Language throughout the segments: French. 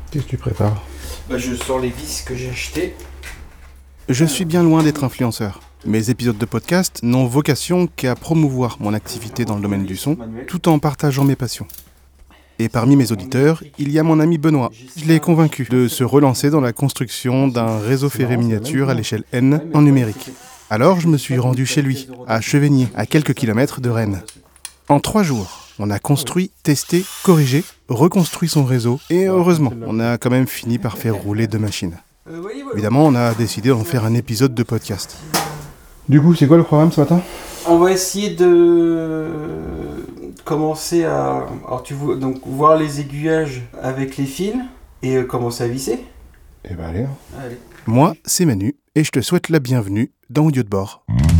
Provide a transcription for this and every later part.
Qu'est-ce que tu prépares? Je sors les vis que j'ai achetées. Je suis bien loin d'être influenceur. Mes épisodes de podcast n'ont vocation qu'à promouvoir mon activité dans le domaine du son, tout en partageant mes passions. Et parmi mes auditeurs, il y a mon ami Benoît. Je l'ai convaincu de se relancer dans la construction d'un réseau ferré miniature à l'échelle N en numérique. Alors je me suis rendu chez lui, à Chevigny, à quelques kilomètres de Rennes. En 3 jours, on a construit, testé, corrigé, reconstruit son réseau et heureusement, on a quand même fini par faire rouler 2 machines. Évidemment, on a décidé d'en faire un épisode de podcast. Du coup, c'est quoi le programme ce matin? On va essayer de commencer à donc, voir les aiguillages avec les fils et commencer à visser. Eh ben allez. Moi, c'est Manu et je te souhaite la bienvenue dans Audio de bord.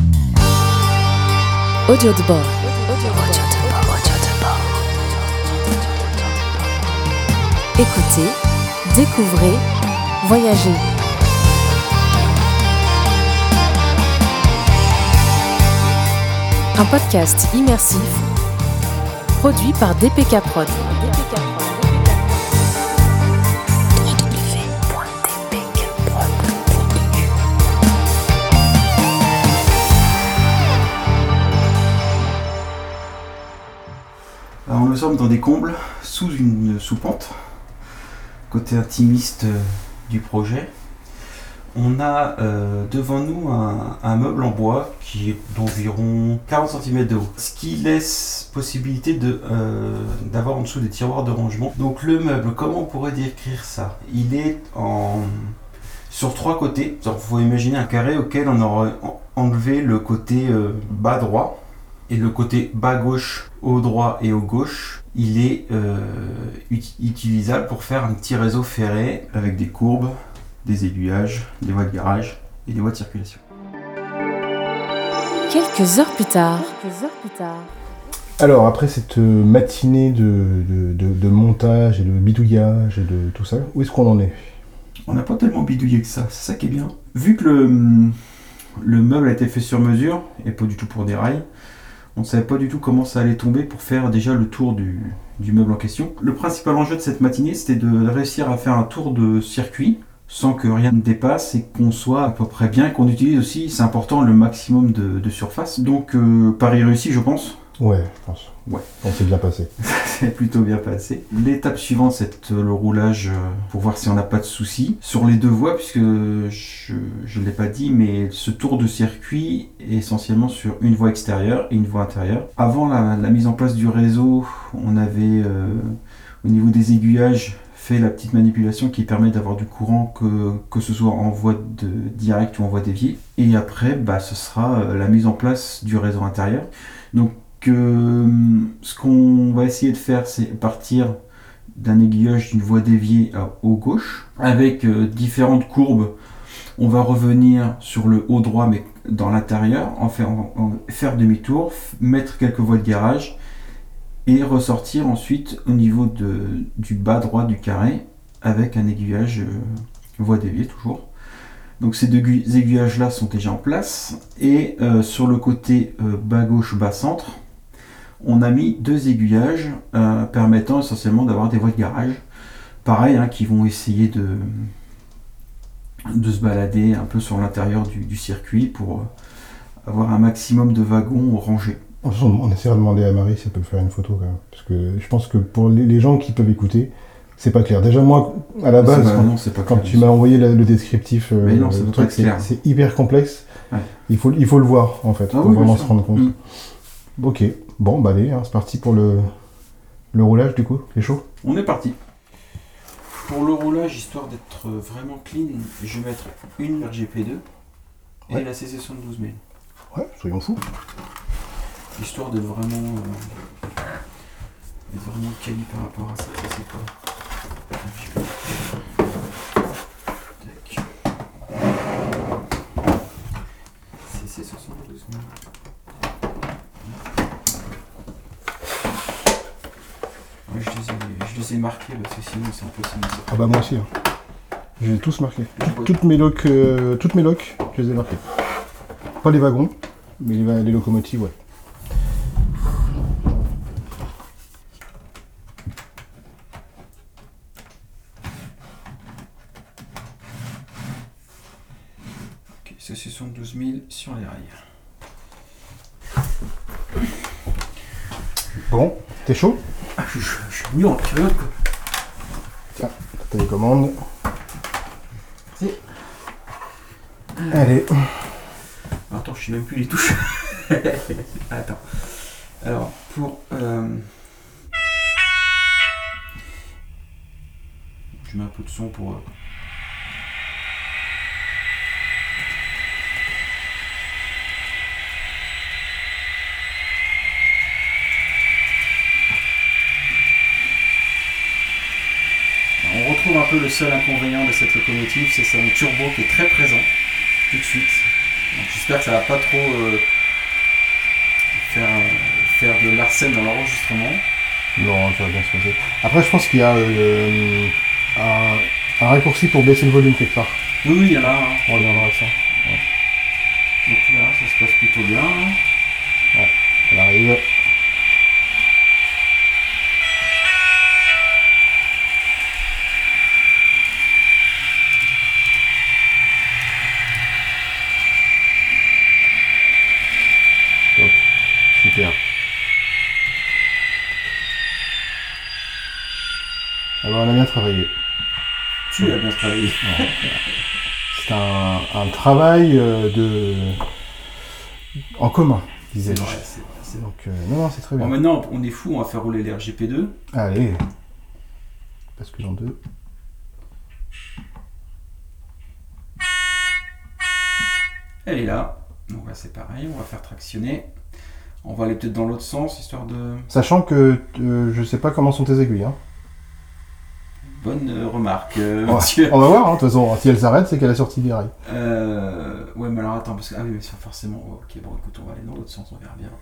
Audio de bord. Écoutez, découvrez, voyagez. Un podcast immersif produit par DPK Prod. Alors, nous sommes dans des combles sous une sous-pente, côté intimiste du projet. On a devant nous un meuble en bois qui est d'environ 40 cm de haut, ce qui laisse possibilité d'avoir en dessous des tiroirs de rangement. Donc le meuble, comment on pourrait décrire ça? Il est sur 3 côtés. Il faut imaginer un carré auquel on aurait enlevé le côté bas droit et le côté bas gauche, au droit et au gauche. Il est utilisable pour faire un petit réseau ferré avec des courbes, des aiguillages, des voies de garage et des voies de circulation. Quelques heures plus tard. Alors, après cette matinée de montage et de bidouillage et de tout ça, où est-ce qu'on en est? On n'a pas tellement bidouillé que ça, c'est ça qui est bien. Vu que le meuble a été fait sur mesure, et pas du tout pour des rails, on ne savait pas du tout comment ça allait tomber pour faire déjà le tour du meuble en question. Le principal enjeu de cette matinée, c'était de réussir à faire un tour de circuit sans que rien ne dépasse et qu'on soit à peu près bien, et qu'on utilise aussi, c'est important, le maximum de surface. Donc pari réussi, je pense. Ouais, je pense. Ouais. On s'est bien passé. C'est plutôt bien passé. L'étape suivante, c'est le roulage pour voir si on n'a pas de soucis. Sur les 2 voies, puisque je ne l'ai pas dit, mais ce tour de circuit est essentiellement sur une voie extérieure et une voie intérieure. Avant la mise en place du réseau, on avait au niveau des aiguillages fait la petite manipulation qui permet d'avoir du courant que ce soit en voie directe ou en voie déviée. Et après, ce sera la mise en place du réseau intérieur. Donc ce qu'on va essayer de faire, c'est partir d'un aiguillage d'une voie déviée au gauche avec différentes courbes. On va revenir sur le haut droit mais dans l'intérieur, faire demi-tour, mettre quelques voies de garage et ressortir ensuite au niveau du bas droit du carré avec un aiguillage voie déviée toujours. Donc ces 2 aiguillages là sont déjà en place et sur le côté bas gauche bas centre, on a mis 2 aiguillages permettant essentiellement d'avoir des voies de garage, pareil, qui vont essayer de se balader un peu sur l'intérieur du circuit pour avoir un maximum de wagons rangés. On essaiera de demander à Marie si elle peut faire une photo quand même, parce que je pense que pour les gens qui peuvent écouter, c'est pas clair. Déjà moi, à la base, quand tu m'as envoyé le descriptif, c'est hyper complexe. Ouais. Il faut le voir en fait, pour vraiment se rendre compte. Ok, bon allez, c'est parti pour le roulage du coup, c'est chaud? On est parti. Pour le roulage, histoire d'être vraiment clean, je vais mettre une RGP2 et la CC72 000. Ouais, soyons fous. Histoire d'être vraiment quali par rapport à ça. Ça c'est quoi? CC72 000. Je les ai marqués parce que sinon c'est impossible. Ah bah moi aussi. Je les ai tous marqués. Toutes mes locs, je les ai marqués. Pas les wagons, mais les locomotives, ouais. C'est 72 000 sur les rails. Bon, t'es chaud? Je suis mignon, période quoi. Tiens, ta télécommande. Merci. Allez. Attends, je sais même plus les touches. Attends. Alors, pour... Je mets un peu de son pour... On retrouve un peu le seul inconvénient de cette locomotive, c'est son turbo qui est très présent tout de suite. Donc j'espère que ça va pas trop faire de l'arsène dans l'enregistrement. Non, ça va bien se passer. Après, je pense qu'il y a un raccourci pour baisser le volume quelque part. Oui, il y en a un. On reviendra à ça. Ouais. Donc là, ça se passe plutôt bien. Ouais, elle arrive. Top. Super. Alors, on a bien travaillé. Tu as bien travaillé. Ouais. C'est un travail en commun, disais-je. Ouais, c'est... Donc, non, c'est très bien. Bon, maintenant, on est fou, on va faire rouler l'RGP2. Allez. Bascule en 2. Elle est là. Donc là, c'est pareil, on va faire tractionner. On va aller peut-être dans l'autre sens, histoire de... Sachant que je sais pas comment sont tes aiguilles. Hein. Bonne remarque, monsieur. On va voir, hein, de toute façon. Si elle s'arrête, c'est qu'elle a sorti des rails. Ouais, mais alors attends, parce que... Ah oui, mais ça, forcément... Ok, bon, écoute, on va aller dans l'autre sens, on verra bien.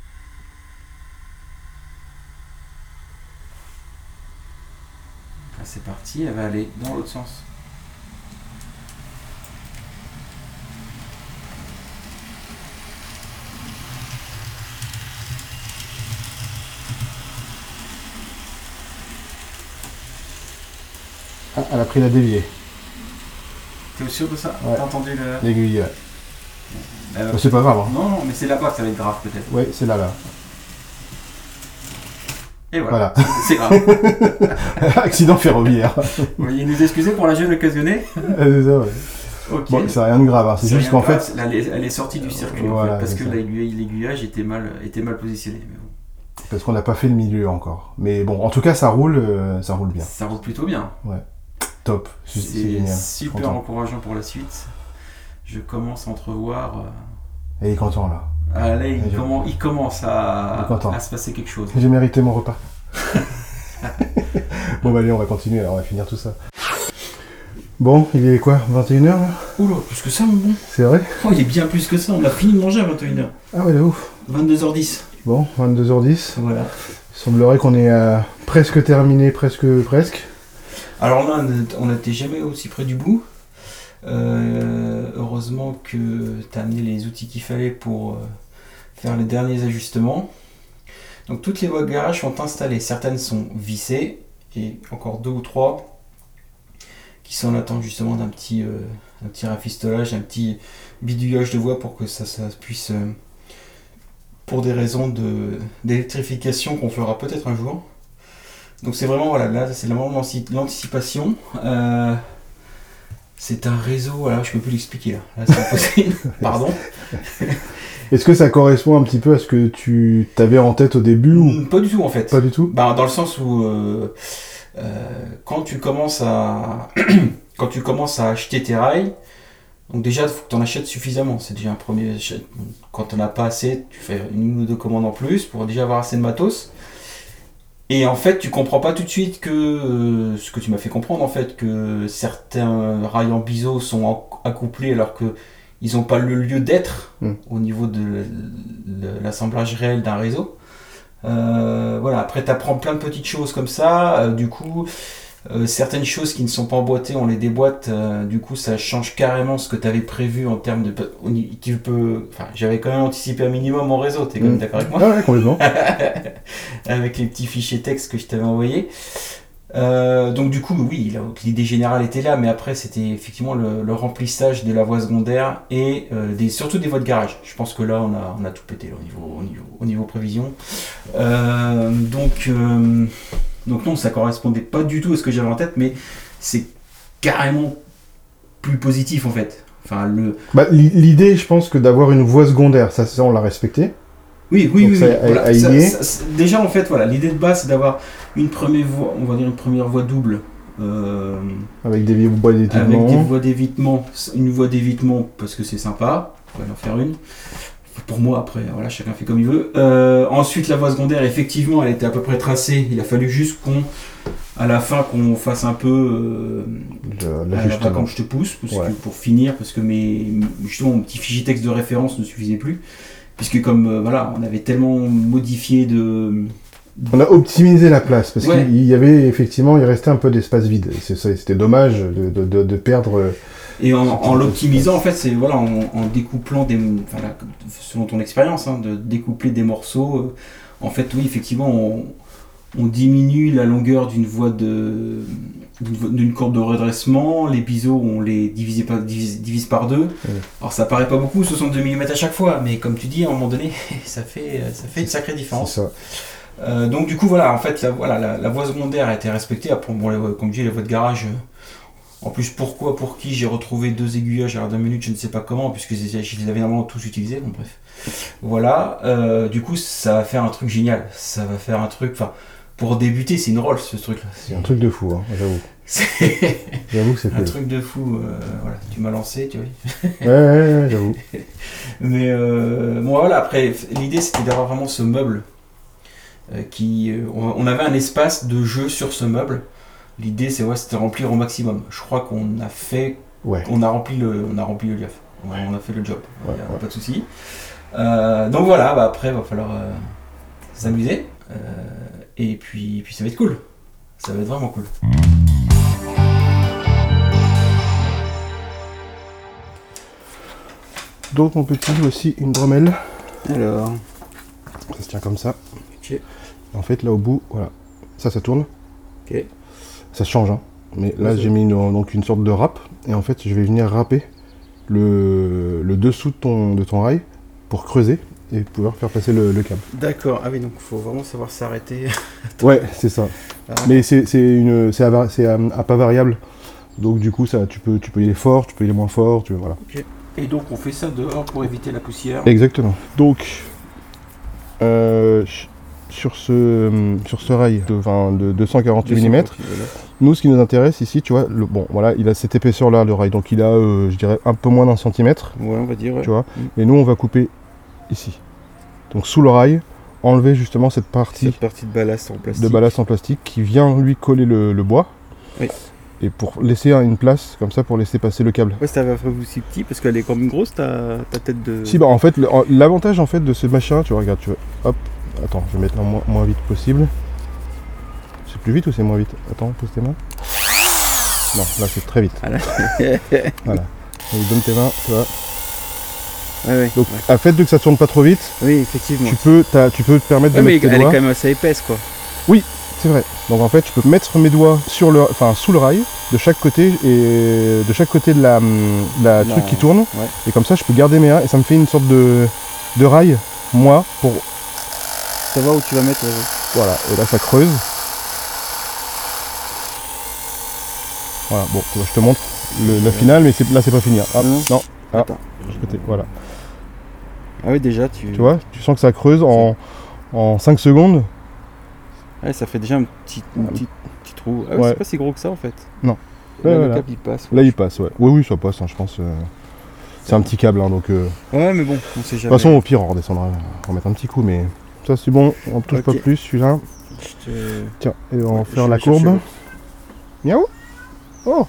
Là, c'est parti, elle va aller dans l'autre sens. Ah, elle a pris la déviée. T'es sûr de ça? Ouais. T'as entendu le... L'aiguille, ouais. C'est pas grave. Hein. Non, mais c'est là-bas que ça va être grave, peut-être. Ouais, c'est là. Et voilà. C'est grave. Accident ferroviaire. Vous voyez nous excuser pour la gêne occasionnée? C'est ça, ouais. Ok. Bon, c'est rien de grave, hein. C'est juste qu'en fait... Elle est sortie du circuit, voilà, en fait, parce que ça. l'aiguillage était mal positionné. Mais bon. Parce qu'on n'a pas fait le milieu encore. Mais bon, en tout cas, ça roule bien. Ça roule plutôt bien. Ouais. Top. C'est génial. Super Content. encourageant pour la suite. Je commence à entrevoir... Et il est content, là. Ah, là, il commence à se passer quelque chose. J'ai mérité mon repas. Bon, bah allez, on va continuer, alors on va finir tout ça. Bon, il est quoi, 21h là? Oula, plus que ça, mon bon. C'est vrai? Oh, il est bien plus que ça, on a fini de manger à 21h. Ah ouais, de ouf. 22h10. Bon, 22h10. Voilà. Il semblerait qu'on ait presque terminé, presque. Alors là, on n'était jamais aussi près du bout. Heureusement que tu as amené les outils qu'il fallait pour faire les derniers ajustements. Donc toutes les voies de garage sont installées. Certaines sont vissées et encore 2 ou 3 qui sont en attente justement d'un petit rafistolage, un petit bidouillage de voie pour que ça puisse, pour des raisons d'électrification qu'on fera peut-être un jour. Donc c'est vraiment, voilà, là c'est le moment de l'anticipation. C'est un réseau, voilà, je peux plus l'expliquer là. Là c'est impossible. Pardon. Est-ce que ça correspond un petit peu à ce que tu t'avais en tête au début ou... Pas du tout en fait. Pas du tout. Dans le sens où quand tu commences à acheter tes rails, donc déjà il faut que tu en achètes suffisamment. C'est déjà un premier. Quand tu n'en as pas assez, tu fais 1 ou 2 commandes en plus pour déjà avoir assez de matos. Et en fait, tu comprends pas tout de suite que ce que tu m'as fait comprendre en fait, que certains rails en biseau sont accouplés alors que ils n'ont pas le lieu d'être au niveau de l'assemblage réel d'un réseau. Voilà. Après, tu apprends plein de petites choses comme ça. Du coup, certaines choses qui ne sont pas emboîtées, on les déboîte. Du coup, ça change carrément ce que tu avais prévu en termes de... j'avais quand même anticipé un minimum mon réseau. Tu es quand même d'accord avec moi? Ah ouais, complètement. Avec les petits fichiers texte que je t'avais envoyés. Donc du coup, oui, l'idée générale était là, mais après c'était effectivement le remplissage de la voie secondaire et surtout des voies de garage. Je pense que là on a tout pété là, au niveau prévision. Donc non, ça correspondait pas du tout à ce que j'avais en tête, mais c'est carrément plus positif en fait. Enfin, L'idée, je pense que d'avoir une voie secondaire, ça on l'a respecté. Oui. Voilà, déjà en fait, voilà, l'idée de base c'est d'avoir une première voie, on va dire une première voie double. Avec des voies d'évitement. Avec des voies d'évitement, une voie d'évitement parce que c'est sympa, on va en faire une. Pour moi, après, voilà, chacun fait comme il veut. Ensuite, la voie secondaire, effectivement, elle était à peu près tracée. Il a fallu juste à la fin, qu'on fasse un peu quand je te pousse, pour finir, parce que justement, mon petit fichier texte de référence ne suffisait plus. Puisque comme, voilà, on avait tellement modifié On a optimisé la place, parce qu'il y avait, effectivement, il restait un peu d'espace vide. C'était dommage de perdre... Et en l'optimisant, en fait, c'est voilà, en découplant selon ton expérience, de découpler des morceaux. En fait, oui, effectivement, on diminue la longueur d'une voie d'une courbe de redressement. Les biseaux, on les divise par deux. Ouais. Alors, ça paraît pas beaucoup, 62 mm à chaque fois, mais comme tu dis, à un moment donné, ça fait une sacrée différence. C'est ça. Donc, du coup, voilà, en fait, la voie secondaire a été respectée. Après, comme je dis, la voie de garage. En plus, pour qui j'ai retrouvé 2 aiguillages à la 2 minutes, je ne sais pas comment, puisque je les avais normalement tous utilisés. Bon, bref. Voilà. Du coup, ça va faire un truc génial. Ça va faire un truc. Enfin, pour débuter, c'est une Rolls, ce truc-là. C'est un truc de fou, hein, j'avoue. J'avoue que c'est un truc de fou. Voilà, tu m'as lancé, tu vois. Ouais, j'avoue. Mais bon, voilà. Après, l'idée, c'était d'avoir vraiment ce meuble on avait un espace de jeu sur ce meuble. L'idée, c'était remplir au maximum. Je crois qu'on a fait, on a rempli le liaf. On a fait le job. Pas de souci. Donc voilà. Après, il va falloir s'amuser. Et puis, ça va être cool. Ça va être vraiment cool. Donc, on peut utiliser aussi une bromelle. Alors, ça se tient comme ça. Ok. En fait, là au bout, voilà, ça tourne. Ok. Ça change, hein. Mais là, j'ai mis une sorte de râpe. Et en fait, je vais venir râper le dessous de ton rail pour creuser et pouvoir faire passer le câble. D'accord. Ah oui, donc il faut vraiment savoir s'arrêter. Ouais, c'est ça. Mais c'est à pas variable. Donc du coup, ça, tu peux y aller fort, tu peux y aller moins fort, voilà. Okay. Et donc on fait ça dehors pour éviter la poussière. Exactement. Donc sur ce rail de 248 mm, nous, ce qui nous intéresse ici, tu vois, voilà, il a cette épaisseur-là, le rail, donc il a, je dirais, un peu moins d'un centimètre. Ouais, on va dire. Ouais. Tu vois. Et nous, on va couper ici. Donc sous le rail, enlever justement cette partie de ballast en plastique. De ballast en plastique qui vient lui coller le bois. Oui. Et pour laisser une place comme ça pour laisser passer le câble. Ouais, ça va faire aussi petit parce qu'elle est quand même grosse ta tête de. Si, en fait, l'avantage en fait de ce machin, tu vois, regarde, hop, attends, je vais mettre moins vite possible. C'est plus vite ou c'est moins vite? Attends, pose tes mains. Non, là c'est très vite. Voilà. Voilà. Donc, donne tes mains, tu vois. Ouais, donc, à fait de que ça tourne pas trop vite, oui, effectivement. Tu peux te permettre de mettre tes doigts. Elle est quand même assez épaisse, quoi. Oui, c'est vrai. Donc en fait, je peux mettre mes doigts sous le rail, de chaque côté et de chaque côté de la truc qui tourne. Ouais. Et comme ça, je peux garder mes mains et ça me fait une sorte de rail, moi, pour savoir où tu vas mettre. Voilà. Et là, ça creuse. Voilà. Bon, je te montre la finale, mais là, c'est pas fini. Ah, non. Ah, côté, voilà. Ah oui, déjà, tu vois, tu sens que ça creuse en 5 secondes. Ouais, ça fait déjà un petit trou. Ah ouais, c'est pas si gros que ça en fait. Non. Là, le câble il passe. Là il passe, ouais. Oui, ça passe, hein, je pense. C'est un petit câble, hein, donc. Ouais, mais bon, on sait jamais. De toute façon, au pire, on redescendra, on va mettre un petit coup, mais ça c'est bon, on ne touche pas plus celui-là. Tiens, et on va faire la courbe. Miaou. Oh.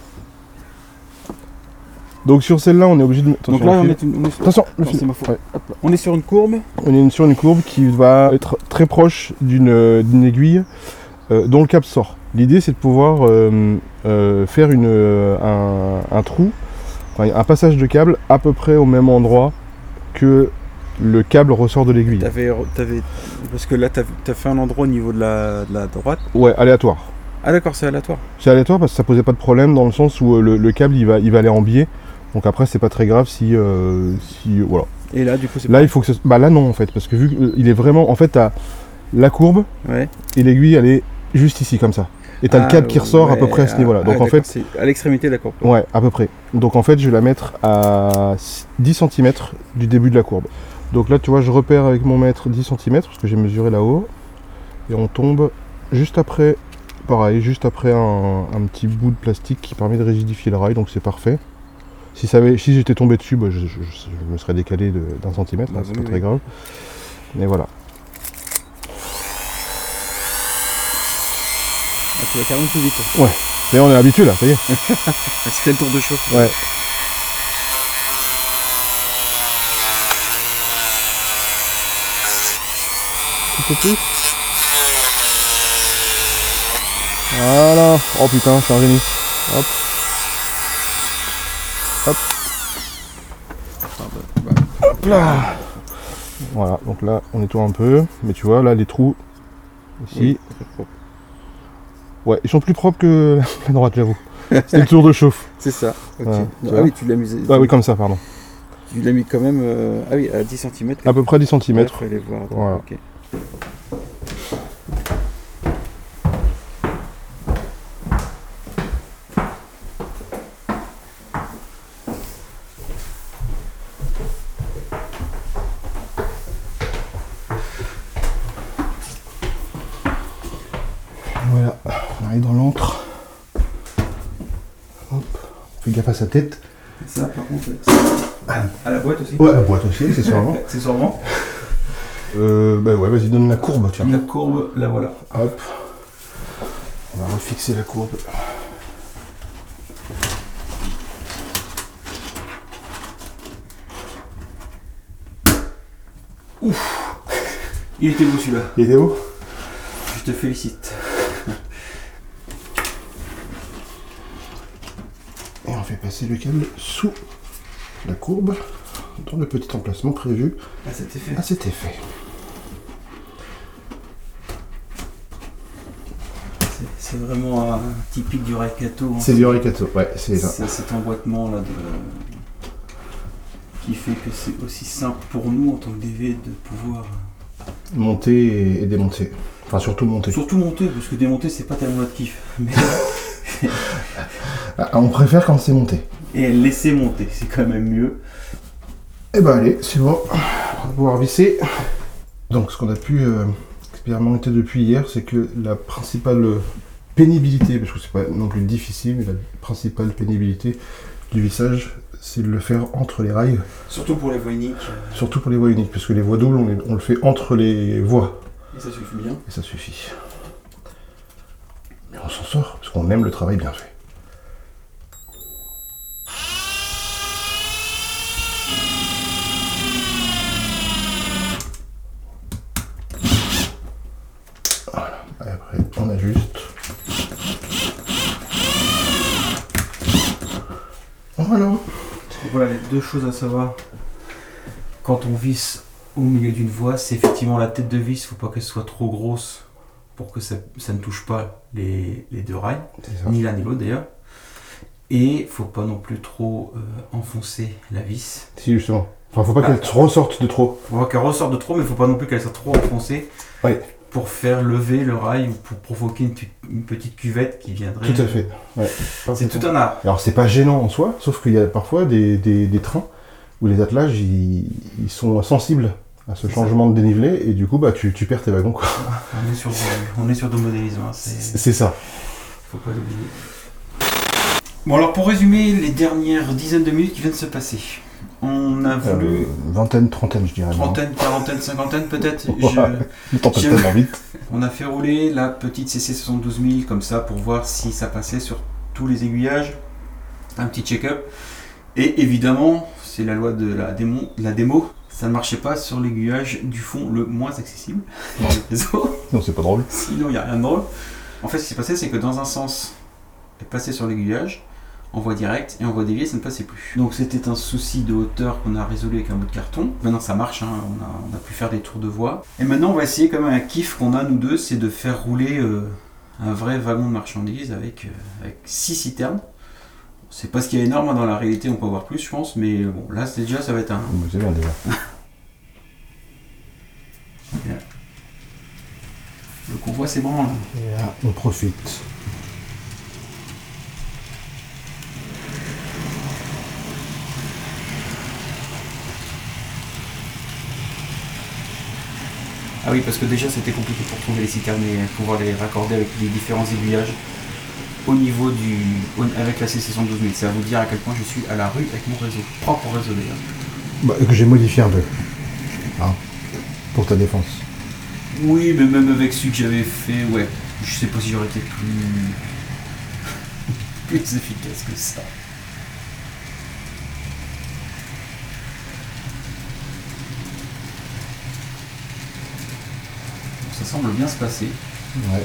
Donc sur celle-là, on est obligé de mettre. Donc là, attention, c'est ma faute. Ouais. On est sur une courbe. On est sur une courbe qui va être très proche d'une aiguille dont le câble sort. L'idée, c'est de pouvoir faire un trou, un passage de câble à peu près au même endroit que le câble ressort de l'aiguille. Parce que là, t'as fait un endroit au niveau de la droite. Ouais, aléatoire. Ah d'accord, c'est aléatoire. C'est aléatoire parce que ça posait pas de problème dans le sens où le câble il va aller en biais. Donc après c'est pas très grave si voilà. Et là du coup c'est Là il faut que bah là non en fait parce que vu qu'il est vraiment en fait t'as la courbe ouais. et l'aiguille elle est juste ici comme ça. Et t'as le câble qui ressort à peu près à ce niveau-là. Donc en fait c'est à l'extrémité de la courbe. Ouais, à peu près. Donc en fait je vais la mettre à 10 cm du début de la courbe. Donc là tu vois je repère avec mon mètre 10 cm parce que j'ai mesuré là-haut. Et on tombe juste après, pareil, juste après un petit bout de plastique qui permet de rigidifier le rail, donc c'est parfait. Si j'étais tombé dessus, bah, je me serais décalé d'un centimètre, Bah, c'est pas très grave. Mais voilà. Ah, tu vas carrément plus vite. Ouais, mais on est habitué là, ça y est. C'était le tour de chauffe. Ouais. Un peu plus. Voilà. Oh putain, je suis un génie. Hop. Hop. Hop là. Voilà, donc là on nettoie un peu, mais tu vois là les trous ici. Oui. Ouais, ils sont plus propres que la droite, j'avoue. C'était le tour de chauffe. C'est ça. Ok. Ouais, Ah oui, tu l'as mis. Ah oui, comme ça, pardon. Tu l'as mis quand même ah oui, à 10 cm. À peu près 10 cm. Il fallait voir. Voilà. Okay. Voilà, on arrive dans l'antre. Hop, fais gaffe à sa tête. Ça, par contre, à la boîte aussi. Ouais, la boîte aussi, accessoirement. Accessoirement. Bah ouais, vas-y, donne la courbe, tiens. La courbe, la voilà. Hop. On va refixer la courbe. Ouf. Il était beau celui-là. Il était beau ? Je te félicite. Et on fait passer le câble sous la courbe dans le petit emplacement prévu À cet effet. à cet effet. C'est vraiment typique du Raicato. Hein. C'est du Raicato, ouais, c'est ça. C'est cet emboîtement là qui fait que c'est aussi simple pour nous en tant que DV de pouvoir Monter et démonter. Enfin, surtout monter. surtout monter, parce que démonter c'est pas tellement notre kiff. Mais... On préfère quand c'est monté. Et laisser monter, c'est quand même mieux. Et bah allez, c'est bon. On va pouvoir visser. Donc ce qu'on a pu expérimenter depuis hier, c'est que la principale pénibilité, parce que c'est pas non plus difficile, mais la principale pénibilité du vissage, c'est de le faire entre les rails. Surtout pour les voies uniques. Surtout pour les voies uniques, parce que les voies doubles, on le fait entre les voies. Et ça suffit bien. Et ça suffit. Mais on s'en sort, parce qu'on aime le travail bien fait. Voilà, et après on ajuste. Voilà. Donc voilà les deux choses à savoir quand on visse au milieu d'une voie, c'est effectivement la tête de vis, faut pas qu'elle soit trop grosse pour que ça ne touche pas les deux rails, ni l'un ni l'autre d'ailleurs. Et faut pas non plus trop enfoncer la vis. Si justement. Enfin, faut pas qu'elle ressorte de trop. Faut pas qu'elle ressorte de trop, mais faut pas non plus qu'elle soit trop enfoncée. Oui. Pour faire lever le rail ou pour provoquer une petite cuvette qui viendrait. Tout à fait. Ouais. C'est tout un art. Alors c'est pas gênant en soi, sauf qu'il y a parfois des trains où les attelages ils sont sensibles à ce changement de dénivelé et du coup bah tu perds tes wagons quoi. On est sur de modélisme, hein, c'est ça. Faut pas l'oublier. Bon alors pour résumer les dernières dizaines de minutes qui viennent de se passer. On a voulu... Vingtaine, trentaine je dirais. Trentaine, quarantaine, cinquantaine peut-être. Le temps passe tellement vite. On a fait rouler la petite CC 72000 comme ça pour voir si ça passait sur tous les aiguillages. Un petit check-up. Et évidemment, c'est la loi de la démo, ça ne marchait pas sur l'aiguillage du fond le moins accessible dans le réseau. Non, c'est pas drôle. Sinon, il n'y a rien de drôle. En fait, ce qui s'est passé, c'est que dans un sens, elle passait sur l'aiguillage, en voie directe, et en voie déviée, ça ne passait plus. Donc c'était un souci de hauteur qu'on a résolu avec un bout de carton. Maintenant, ça marche, hein, on a pu faire des tours de voie. Et maintenant, on va essayer quand même un kiff qu'on a, nous deux, c'est de faire rouler un vrai wagon de marchandises avec 6 citernes. C'est pas ce qu'il y a énorme, dans la réalité on peut avoir plus je pense, mais bon là ça va être un... C'est bien déjà. Le convoi s'ébranle. Et là, on profite. Ah oui, parce que déjà c'était compliqué pour trouver les citernes et pouvoir les raccorder avec les différents aiguillages au niveau avec la C612 000. Ça va vous dire à quel point je suis à la rue avec mon réseau, propre réseau d'ailleurs. Bah, que j'ai modifié un peu. Hein, pour ta défense. Oui, mais même avec celui que j'avais fait, ouais, je sais pas si j'aurais été plus efficace que ça. Ça semble bien se passer. Ouais.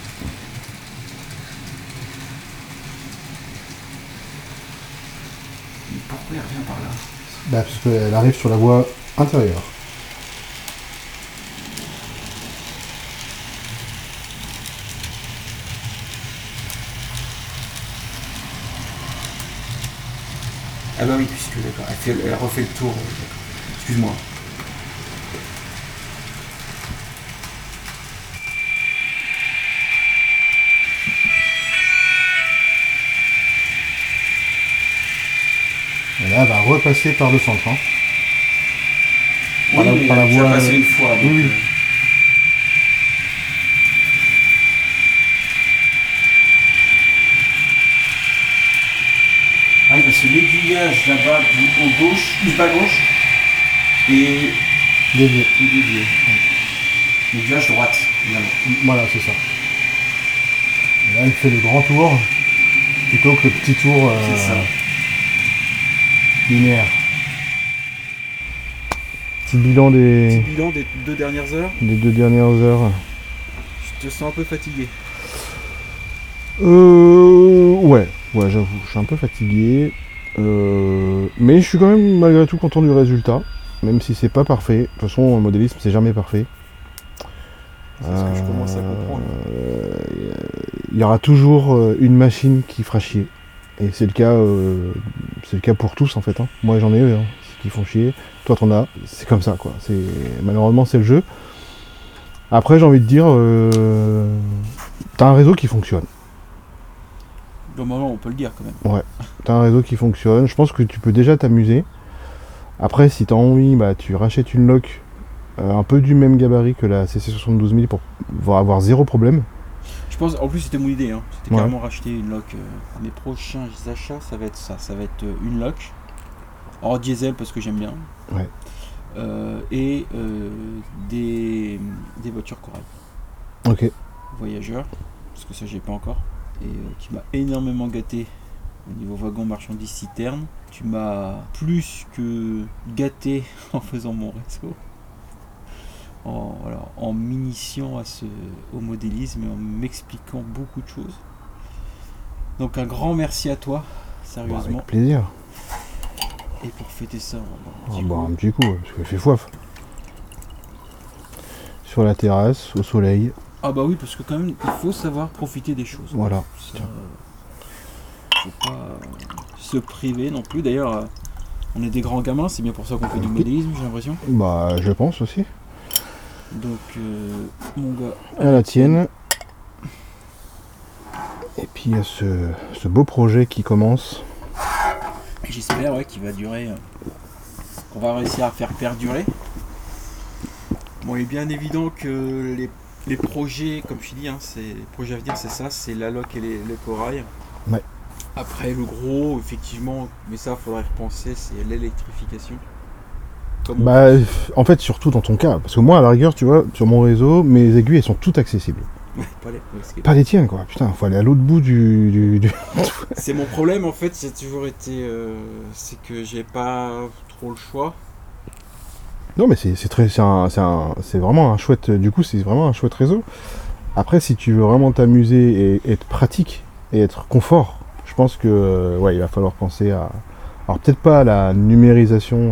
Mais pourquoi il revient par là? Bah, parce qu'elle arrive sur la voie intérieure. Ah bah oui, puisque d'accord, elle refait le tour. Excuse-moi. Et là, elle va repasser par le centre. Hein. Oui, mais par la tu voie... as passé une fois. Donc, oui. Ah oui, parce que l'aiguillage là-bas, au gauche, à gauche, et Dévié. dévié. L'aiguillage droite, évidemment. Voilà, c'est ça. Et là, elle fait le grand tour, plutôt que le petit tour C'est ça. linéaire. Petit bilan des 2 dernières heures, 2 dernières heures. je te sens un peu fatigué. Ouais, j'avoue, je suis un peu fatigué. Mais je suis quand même malgré tout content du résultat, même si c'est pas parfait. De toute façon, le modélisme, c'est jamais parfait. C'est ce que je commence à comprendre. Il y aura toujours une machine qui fera chier. Et c'est le cas pour tous en fait. Hein. Moi j'en ai eu qui font chier. Toi t'en as. C'est comme ça quoi. Malheureusement c'est le jeu. Après j'ai envie de dire, t'as un réseau qui fonctionne. Normalement on peut le dire quand même. Ouais. T'as un réseau qui fonctionne. Je pense que tu peux déjà t'amuser. Après si t'as envie, bah tu rachètes une loc un peu du même gabarit que la CC72 000 pour avoir zéro problème. Je pense, en plus c'était mon idée, hein. C'était Ouais. carrément racheter une loc. Mes prochains achats, ça va être ça. Ça va être une loc, hors diesel parce que j'aime bien. Ouais. Et des voitures corail. Ok. Voyageurs, parce que ça j'ai pas encore. Et qui m'a énormément gâté au niveau wagon marchandises citerne. Tu m'as plus que gâté en faisant mon réseau. En m'initiant au modélisme et en m'expliquant beaucoup de choses. Donc un grand merci à toi, sérieusement. Avec plaisir. Et pour fêter ça, Un petit coup, parce qu'il fait soif. Sur la terrasse, au soleil. Ah bah oui, parce que quand même, il faut savoir profiter des choses. Voilà. Ça, faut pas se priver non plus. D'ailleurs, on est des grands gamins, c'est bien pour ça qu'on fait du modélisme, j'ai l'impression. Bah, je pense aussi. Donc, mon gars... À la tienne. Et puis il y a ce beau projet qui commence. J'espère qu'il va durer, qu'on va réussir à faire perdurer. Bon, il est bien évident que les projets, comme je dis, hein, les projets à venir, c'est ça, c'est la loc et les corail. Ouais. Après, le gros, effectivement, mais ça, il faudrait repenser, c'est l'électrification. Bah, en fait, surtout dans ton cas. Parce que moi, à la rigueur, tu vois, sur mon réseau, mes aiguilles, elles sont toutes accessibles. Ouais, pas les tiennes, quoi. Putain, faut aller à l'autre bout du... C'est mon problème, en fait, c'est toujours été... c'est que j'ai pas trop le choix. Non, mais c'est vraiment un chouette... Du coup, c'est vraiment un chouette réseau. Après, si tu veux vraiment t'amuser et être pratique et être confort, je pense que, ouais, il va falloir penser à... Alors, peut-être pas à la numérisation...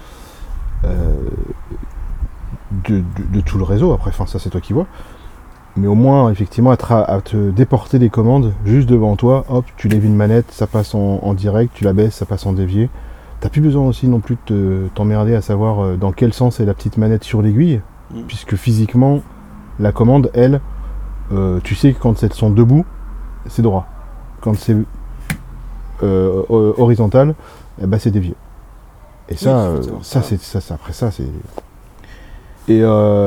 de tout le réseau, après, enfin ça c'est toi qui vois, Mais au moins, effectivement, à te déporter des commandes juste devant toi, hop, tu lèves une manette, ça passe en direct, tu la baisses, ça passe en dévié. T'as plus besoin aussi non plus de t'emmerder à savoir dans quel sens est la petite manette sur l'aiguille, puisque physiquement, la commande, elle, tu sais que quand elles sont debout, c'est droit. Quand c'est horizontal, eh ben, c'est dévié. Et ça, après ça, c'est... Et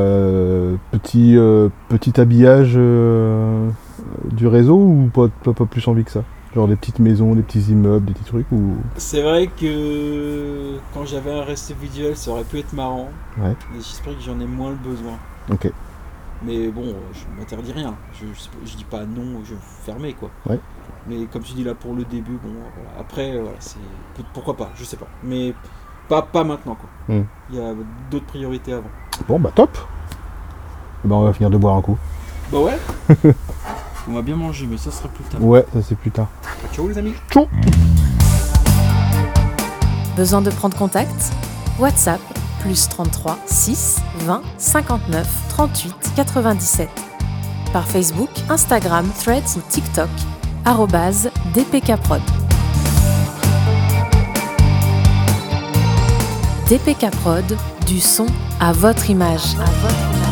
petit habillage du réseau ou pas plus envie que ça? Genre des petites maisons, des petits immeubles, des petits trucs ou... C'est vrai que quand j'avais un reste visuel, ça aurait pu être marrant. Ouais. Mais j'espère que j'en ai moins le besoin. Ok. Mais bon, je m'interdis rien. Je dis pas non, je vais fermer quoi. Ouais. Mais comme tu dis là pour le début, bon, voilà. Après, voilà, c'est pourquoi pas, je sais pas. Mais pas maintenant quoi. Il y a d'autres priorités avant. Bon bah top. Et ben on va finir de boire un coup. Bah ouais. On va bien manger, mais ça sera plus tard. Ouais, ça c'est plus tard. Ciao les amis. Ciao. Besoin de prendre contact? WhatsApp +33 6 20 59 38 97. Par Facebook, Instagram, Threads ou TikTok @dpkprod. DPK Prod, du son à votre image.